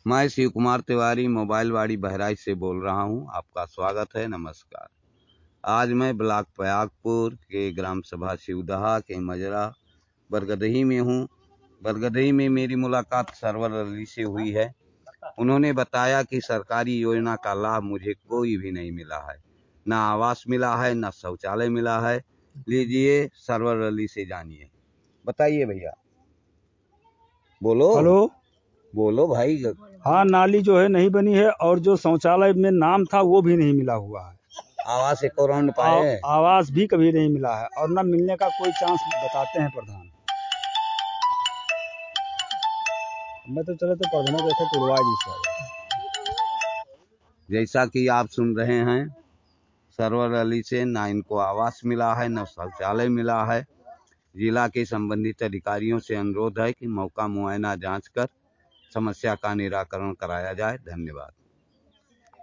मैं शिव कुमार तिवारी मोबाइल वाड़ी बहराइच से बोल रहा हूं। आपका स्वागत है। नमस्कार। आज मैं ब्लॉक पयागपुर के ग्राम सभा शिवदहा के मजरा बरगदही में हूं। बरगदही में मेरी मुलाकात सरवर अली से हुई है। उन्होंने बताया कि सरकारी योजना का लाभ मुझे कोई भी नहीं मिला है, ना आवास मिला है, ना शौचालय मिला है। लीजिए सरवर अली से जानिए। बताइए भैया। बोलो। हेलो। बोलो भाई। हाँ, नाली जो है नहीं बनी है और जो शौचालय में नाम था वो भी नहीं मिला हुआ है। आवास एक राउंड पाए। आवास भी कभी नहीं मिला है और न मिलने का कोई चांस बताते हैं प्रधान। मैं तो चले तो प्रधान जैसे तुड़वा जी सर। जैसा कि आप सुन रहे हैं सरवर अली से, ना इनको आवास मिला है, न शौचालय मिला है। जिला के संबंधित अधिकारियों से अनुरोध है कि मौका मुआयना जांच कर समस्या का निराकरण कराया जाए। धन्यवाद।